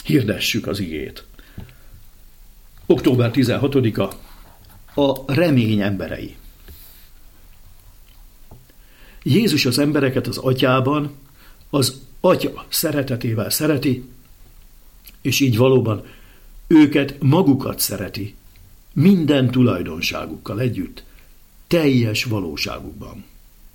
Hirdessük az igét. Október 16-a, a remény emberei. Jézus az embereket az atyában, az atya szeretetével szereti, és így valóban őket magukat szereti, minden tulajdonságukkal együtt, teljes valóságukban.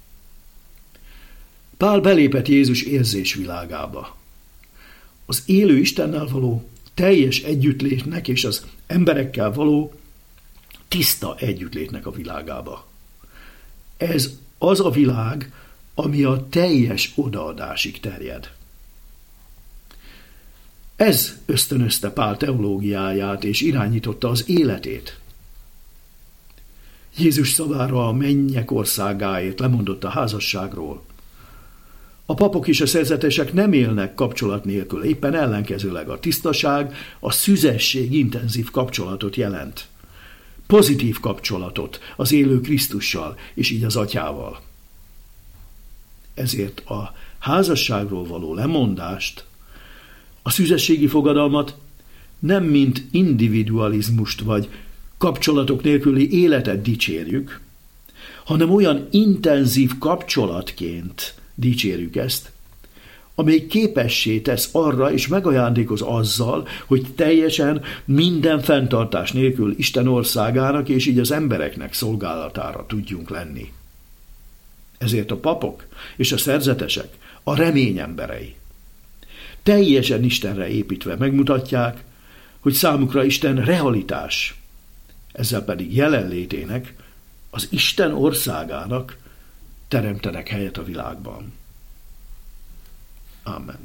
Pál belépett Jézus érzésvilágába. Az élő Istennel való teljes együttlétnek és az emberekkel való tiszta együttlétnek a világába. Ez az a világ, ami a teljes odaadásig terjed. Ez ösztönözte Pál teológiáját és irányította az életét. Jézus szavára a mennyek országáért lemondott a házasságról. A papok és a szerzetesek nem élnek kapcsolat nélkül, éppen ellenkezőleg a tisztaság, a szüzesség intenzív kapcsolatot jelent. Pozitív kapcsolatot az élő Krisztussal és így az atyával. Ezért a házasságról való lemondást, a szüzességi fogadalmat nem mint individualizmust vagy kapcsolatok nélküli életet dicsérjük, hanem olyan intenzív kapcsolatként dicsérjük ezt, amely képessé tesz arra és megajándékoz azzal, hogy teljesen minden fenntartás nélkül Isten országának és így az embereknek szolgálatára tudjunk lenni. Ezért a papok és a szerzetesek a remény emberei. Teljesen Istenre építve megmutatják, hogy számukra Isten realitás, ezzel pedig jelenlétének, az Isten országának teremtenek helyet a világban. Amen.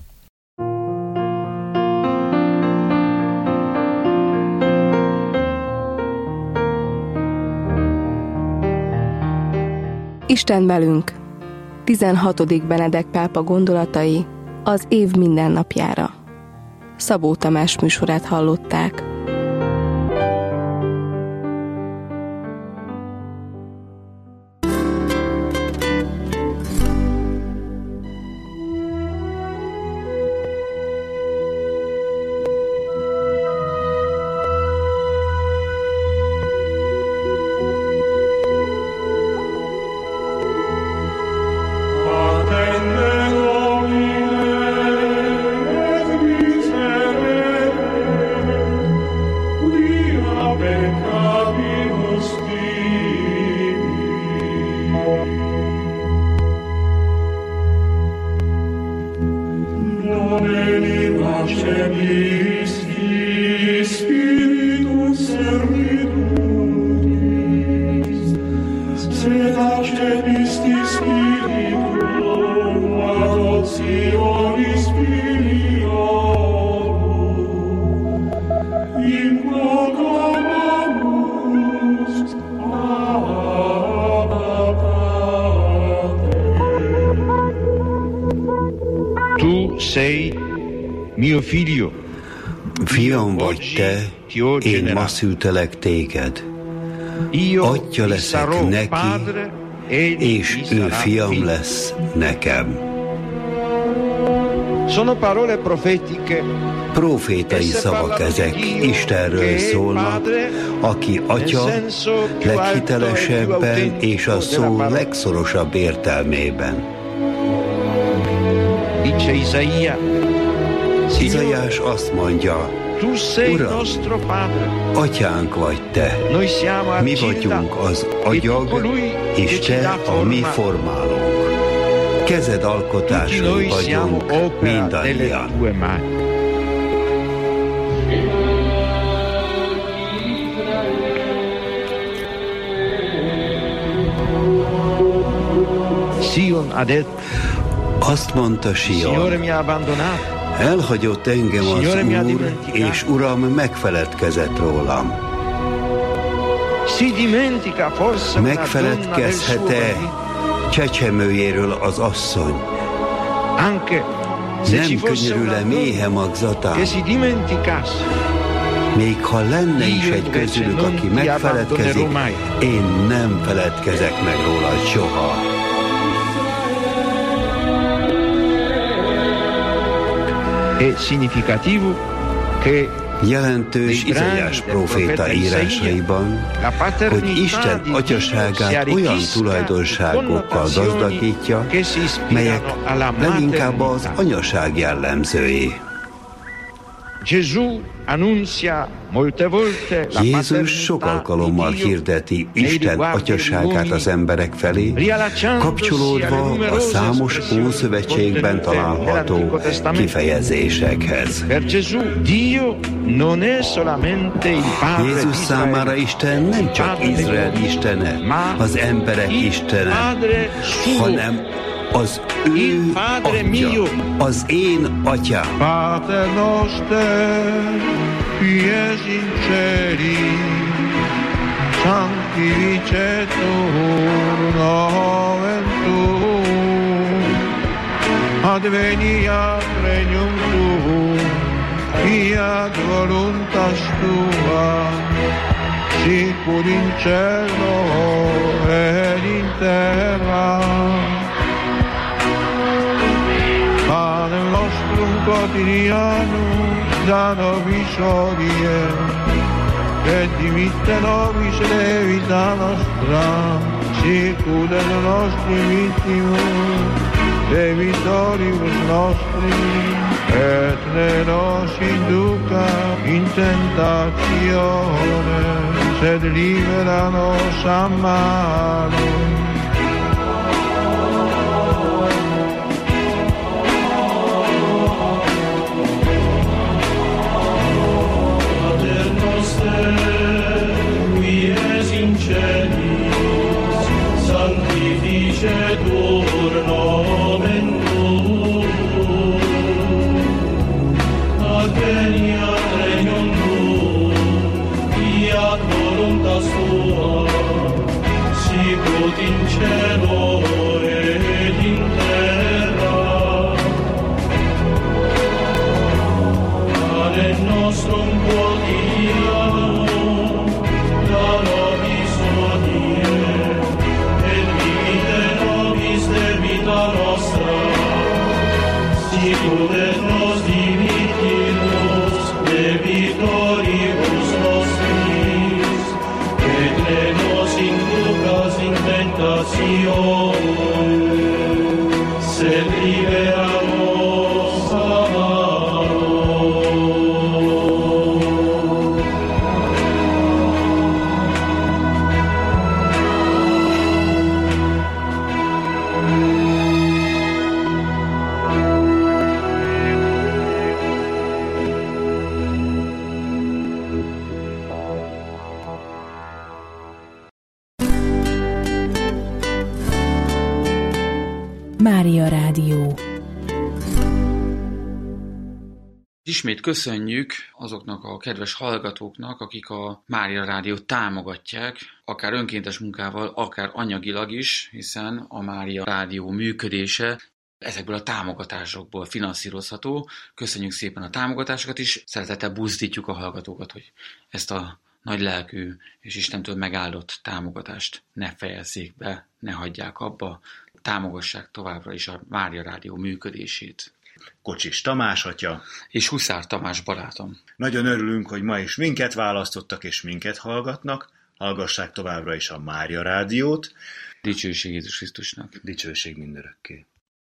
Isten velünk. 16. Benedek pápa gondolatai az év mindennapjára. Szabó Tamás műsorát hallották. Fiam vagy te, én ma szültelek téged. Atya leszek neki, és ő fiam lesz nekem. Profétai szavak ezek, Istenről szólnak, aki atya leghitelesebben és a szó legszorosabb értelmében. Izaiás azt mondja, Uram, atyánk vagy te, mi vagyunk az agyag, és te a mi formálónk. Kezed alkotásai vagyunk mindannyian. Azt mondta Sion, elhagyott engem az Úr, és Uram megfeledkezett rólam. Megfeledkezhet-e csecsemőjéről az asszony? Nem könyörül-e méhe magzatán? Még ha lenne is egy közülük, aki megfeledkezik, én nem feledkezek meg rólad soha. Jelentős Izaiás próféta írásaiban, hogy Isten atyaságát olyan tulajdonságokkal gazdagítja, melyek leginkább az anyaság jellemzői. Jézus sok alkalommal hirdeti Isten atyaságát az emberek felé, kapcsolódva a számos Ószövetségben található kifejezésekhez. Jézus számára Isten nem csak Izrael istene, az emberek istene, hanem az ő atya, az én atyám. Pater noster, qui es in celi, sanctificetur nomen tuum, adveniat regnum tuum, fiat voluntas tua, sicur in cielo et in terra. Panem nostrum quotidianum da nobis hodie, et dimitte nobis debita nostra, sicut et nostri vittimus debitoribus nostri, et ne nos induca in tentatione, sed libera nos a malo. Sanctificetur nomen tuum, adveniat regnum tuum, fiat voluntas tua, sicut in cielo et in terra. Panem nostrum quotidianum da nobis hodie, debita nostra, sicut et nos dimittimus debitoribus nostris, et ne nos inducas in tentatione, sed libera nos a malo. Mária Rádió. Ismét köszönjük azoknak a kedves hallgatóknak, akik a Mária Rádiót támogatják, akár önkéntes munkával, akár anyagilag is, hiszen a Mária Rádió működése ezekből a támogatásokból finanszírozható. Köszönjük szépen a támogatásokat is, szeretettel buzdítjuk a hallgatókat, hogy ezt a nagy lelkű és Istentől megáldott támogatást ne fejezzék be, ne hagyják abba, támogassák továbbra is a Mária Rádió működését. Kocsis Tamás atya és Huszár Tamás barátom. Nagyon örülünk, hogy ma is minket választottak és minket hallgatnak. Hallgassák továbbra is a Mária Rádiót. Dicsőség Jézus Krisztusnak. Dicsőség mindörökké.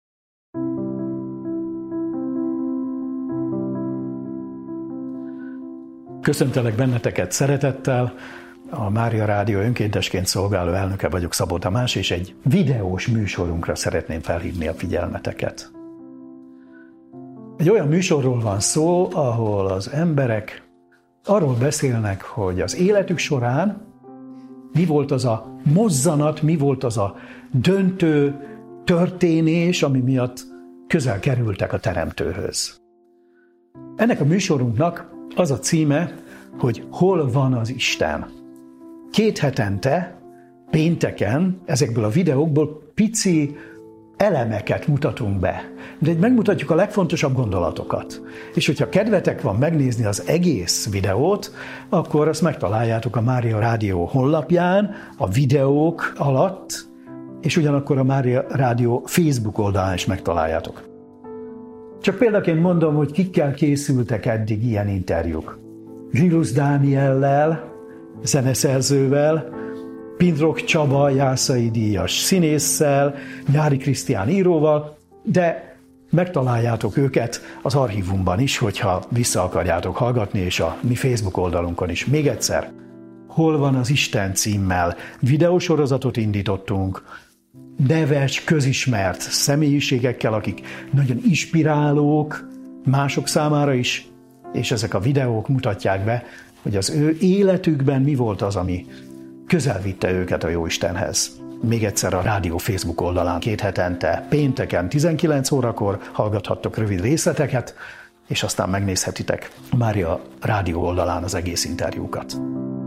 Köszöntelek benneteket szeretettel. A Mária Rádió önkéntesként szolgáló elnöke vagyok, Szabó Tamás, és egy videós műsorunkra szeretném felhívni a figyelmeteket. Egy olyan műsorról van szó, ahol az emberek arról beszélnek, hogy az életük során mi volt az a mozzanat, mi volt az a döntő történés, ami miatt közel kerültek a Teremtőhöz. Ennek a műsorunknak az a címe, hogy Hol van az Isten? 2 hetente, pénteken ezekből a videókból pici elemeket mutatunk be. De megmutatjuk a legfontosabb gondolatokat. És hogyha kedvetek van megnézni az egész videót, akkor azt megtaláljátok a Mária Rádió honlapján, a videók alatt, és ugyanakkor a Mária Rádió Facebook oldalán is megtaláljátok. Csak példaként mondom, hogy kikkel készültek eddig ilyen interjúk. Zsilusz Dániellel, zeneszerzővel, Pindrok Csaba, Jászai díjas színésszel, Nyári Krisztián íróval, de megtaláljátok őket az archívumban is, hogyha vissza akarjátok hallgatni, és a mi Facebook oldalunkon is. Még egyszer, Hol van az Isten címmel videósorozatot indítottunk, neves, közismert személyiségekkel, akik nagyon inspirálók mások számára is, és ezek a videók mutatják be, hogy az ő életükben mi volt az, ami közel vitte őket a Jóistenhez. Még egyszer a rádió Facebook oldalán 2 hetente, pénteken 19 órakor hallgathattok rövid részleteket, és aztán megnézhetitek Mária rádió oldalán az egész interjúkat.